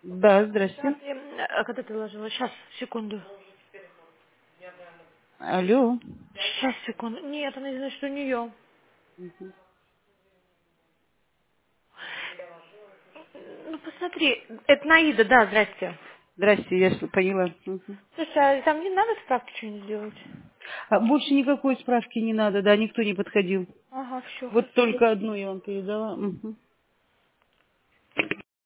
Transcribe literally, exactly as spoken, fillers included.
Да, здрасте. Здравствуйте. А когда ты ложила? Сейчас, секунду. Алло. Сейчас, секунду. Нет, она не знает, что у нее. Ну, посмотри. Это Наида, да, здрасте. Здрасте, я что, поняла. Мгм. Слушай, а там не надо справки что-нибудь делать? А больше никакой справки не надо, да, никто не подходил. Ага, все, Вот хорошо. только одну я вам передала. Мгм.